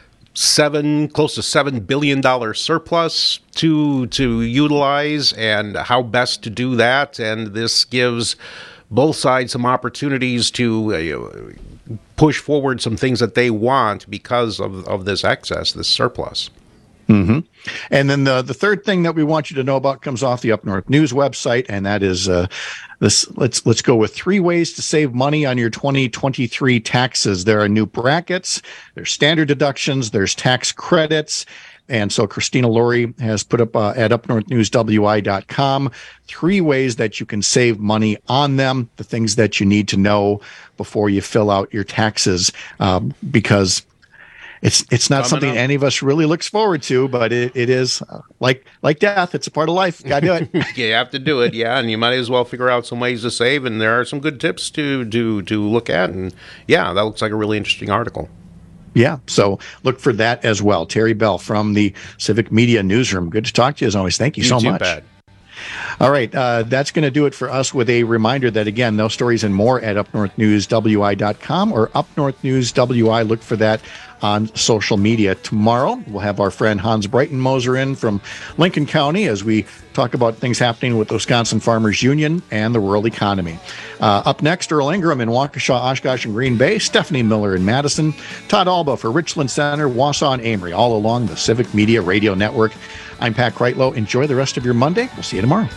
close to $7 billion surplus to utilize, and how best to do that. And this gives both sides some opportunities to push forward some things that they want because of this excess, this surplus. Mm-hmm. And then the third thing that we want you to know about comes off the Up North News website, and that is this. Let's go with 3 ways to save money on your 2023 taxes. There are new brackets, there's standard deductions, there's tax credits. And so Christina Laurie has put up at upnorthnewswi.com 3 ways that you can save money on them, the things that you need to know before you fill out your taxes, because it's not something any of us really looks forward to, but it is like death. It's a part of life. Got to do it. You have to do it, yeah, and you might as well figure out some ways to save, and there are some good tips to look at, and yeah, that looks like a really interesting article. Yeah, so look for that as well. Terry Bell from the Civic Media Newsroom. Good to talk to you as always. Thank you so much. Bad. All right, that's going to do it for us with a reminder that, again, those stories and more at upnorthnewswi.com or upnorthnewswi. Look for that on social media. Tomorrow, we'll have our friend Hans Breitenmoser in from Lincoln County as we talk about things happening with the Wisconsin Farmers Union and the rural economy. Up next, Earl Ingram in Waukesha, Oshkosh, and Green Bay, Stephanie Miller in Madison, Todd Alba for Richland Center, Wausau, and Amory, all along the Civic Media Radio Network. I'm Pat Kreitlow. Enjoy the rest of your Monday. We'll see you tomorrow.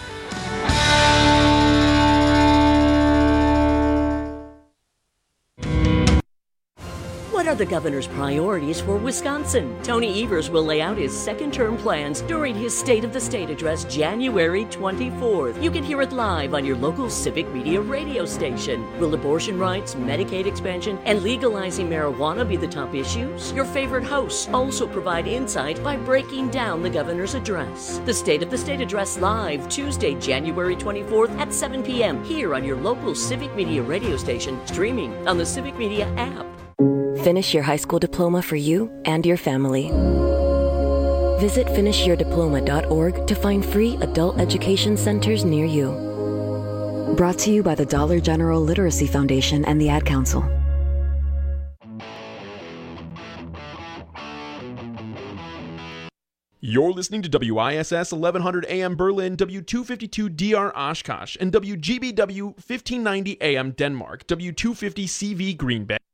What are the governor's priorities for Wisconsin? Tony Evers will lay out his second-term plans during his State of the State address January 24th. You can hear it live on your local Civic Media radio station. Will abortion rights, Medicaid expansion, and legalizing marijuana be the top issues? Your favorite hosts also provide insight by breaking down the governor's address. The State of the State address live Tuesday, January 24th at 7 p.m. here on your local Civic Media radio station, streaming on the Civic Media app. Finish your high school diploma for you and your family. Visit finishyourdiploma.org to find free adult education centers near you. Brought to you by the Dollar General Literacy Foundation and the Ad Council. You're listening to WISS 1100 AM Berlin, W252 DR Oshkosh, and WGBW 1590 AM Denmark, W250 CV Green Bay.